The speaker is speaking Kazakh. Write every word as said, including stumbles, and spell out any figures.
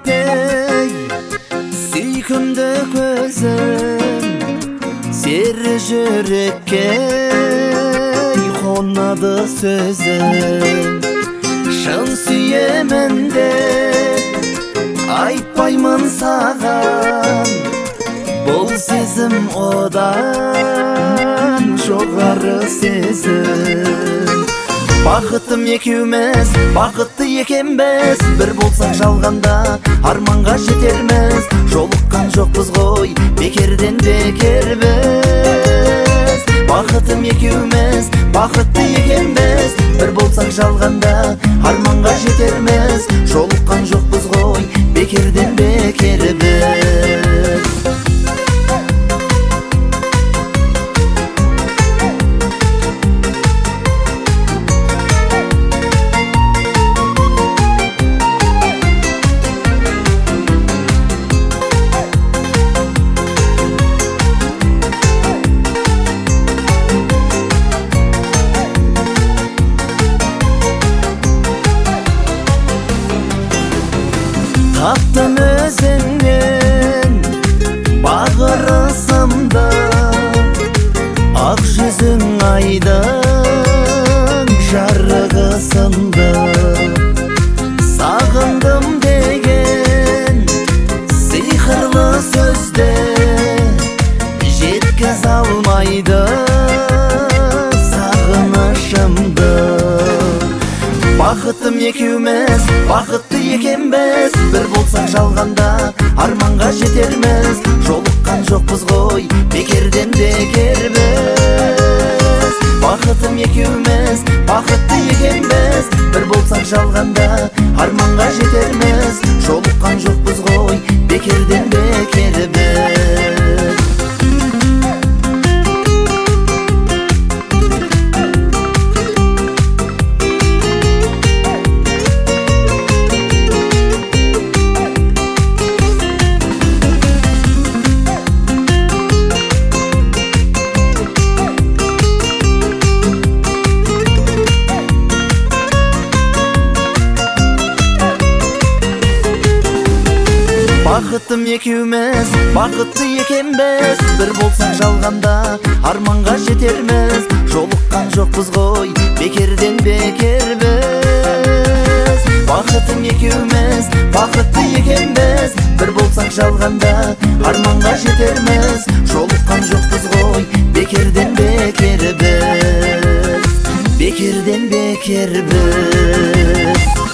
ey süykümde gözüm seri yürekке konadı sözüm şın süyemen de aytpаймын саған бұл сезім одан жоғары сезім бақытым екеуміз бақытты екенбіз бір болсақ жалғанда арманға жетерміз жолыққан жоқпыз ғой бекерден бекербіз бақытым екеуміз бақытты екенбіз бір болсақ жалғанда арманға жетерміз жолыққан жоқпыз ғой бекерден бекербіз Taптым өзіңнен бағырысымда ақ жүзің айдың жарығысынды сағындым деген сиқырлы сөзде жеткіз алмайды сағынышымды бақытым екеуміз бақытты екенбіз бір болсақ жалғанда арманға жетерміз жолыққан жоқпыз ғой бекерден бекербіз бақытым екеуміз бақытты екенбіз бір болсақ жалғанда арманға жетерміз жолыққан жоқпыз ғой бекерден бекербіз бақытым екеуміз бақытты екенбіз бір болсақ жалғанда арманға жетерміз жолыққан жоқпыз ғой бекерден бекербіз бақытым екеуміз бақытты екенбіз бір болсақ жалғанда арманға жетерміз жолыққан жоқпыз ғой бекерден бекербіз бекерден бекербіз